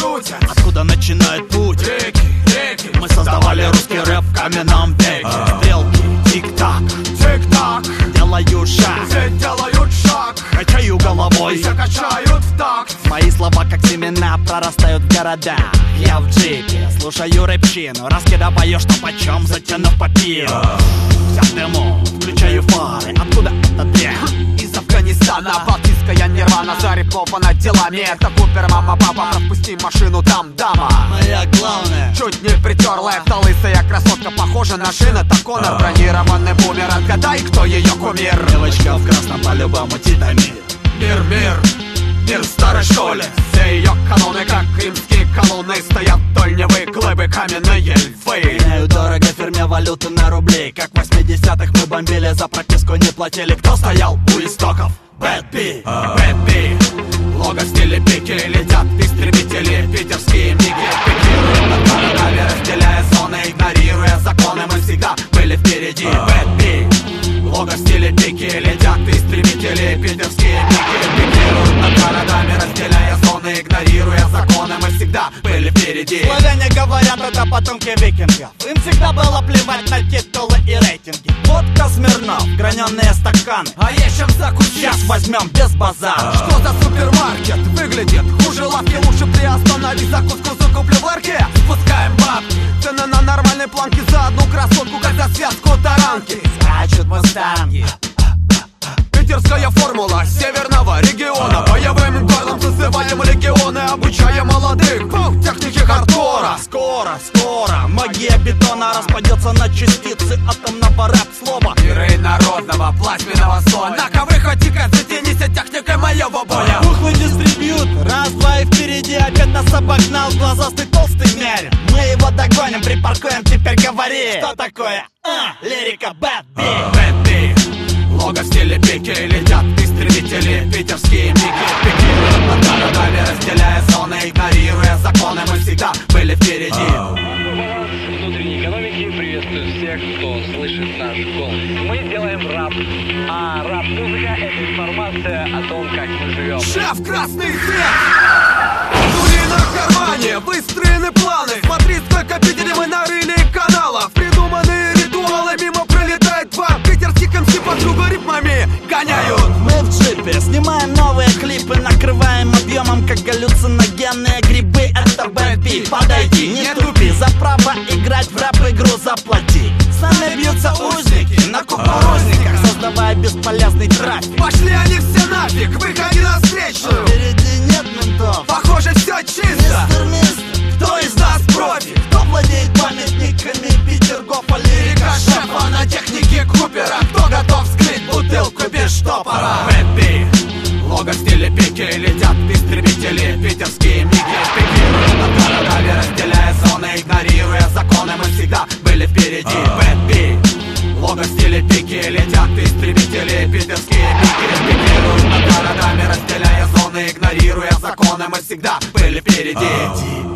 крутят. Откуда начинает путь? Реки. Мы создавали русский рэп в каменном веке. Стрелки, тик-так, Тик-так. делаю шаг, Все делают шаг. качаю головой, Все качают в такт. мои слова как семена прорастают в города. Я в джипе, слушаю рэпчину, раскидываю что почем, затянув папиру. Вся в дыму, включаю фары. Откуда эта дрянь? Из Афганистана, балтийская нирвана, зареплована делами. Это Купер, мама, папа, пропусти машину, там дама. Моя главная. Чуть не притерла, это лысая красотка, похожа на шин. Это Конор, бронированный бумер. Отгадай, кто ее кумир. Девочка в красном по-любому титами. Мир в старой школе. Все ее каноны, как римские колонны. Стоят дольневые глыбы, каменные львы. Меняю дорого фирме валюты на рубли. Как в 80-х мы бомбили, за прописку не платили. Кто стоял у истоков? Bad B. Лого в стиле пики, летят истребители. Питерские миги пикируют над городами, разделяя зоны, игнорируя законы. Мы всегда были впереди. Bad B. Лого в стиле пики, летят истребители. Питерские миги пикируют над городами, разделяя зоны, игнорируя законы. Мы всегда были впереди. Славяне говорят, это потомки викингов. Им всегда было плевать на титулы и рейтинги. Водка Смирнов, граненые стаканы. А есть чем закусить. Сейчас возьмем без базара. Что за супермаркет? Выглядит хуже лавки. Лучше приостанови закуску, закуплю в ларьке. Спускаем бабки. Цены на нормальной планке за одну красотку, как за связку таранки. Скачут мустанги. Питерская формула северного региона. Боевым горлом созываем легионы, обучая молодых техники хардкора. Скоро магия бетона распадется на частицы атомного рэп-слова. Миры народного плазменного слоя. На ковры хотика, затянись техникой моего боя. Пухлый дистрибьют, раз, два и впереди. Опять нас обогнал глазастый толстый мерин. Мы его догоним, припаркуем, теперь говори. Что такое? Лирика Bad B. Bad B. Лого в стиле пики, летят истребители. Питерские миги пикируют над городами, разделяя зоны, игнорируя законы. Мы всегда были впереди. Внутренней экономики приветствую всех, кто слышит наш голос. Мы делаем рэп, а рэп-музыка — это информация о том, как мы живем. Шеф, красный свет! Дури на кармане, выстроены планы. Смотри, сколько Питере мы нарыли каналов. Придуманные ритуалы, мимо пролетает два питерских МС по кругу ритмами гоняют. Мы в джипе снимаем новые клипы, накрываем объемом, как галлюциногенные грибы. Это Bad B. Подойди, не тупи, за право играть в рэп-игру заплати. С нами бьются узники на кукурузниках, создавая бесполезный трафик. Пошли они все нафиг, выходи на встречную. Впереди нет ментов. Похоже, все чисто. Мистер, Кто из нас профи? кто владеет памятниками Петергофа? Лирика шефа на технике Купера. Кто готов вскрыть бутылку без штопора? Bad B. Лого в стиле пики, летят истребители. Питерские миги пикируют над городами, разделяя зоны, игнорируя законы. Мы всегда были впереди. Bad B. Лого в стиле пики, летят истребители. Питерские миги пикируют над городами, разделяя зоны, игнорируя законы. Мы всегда были впереди.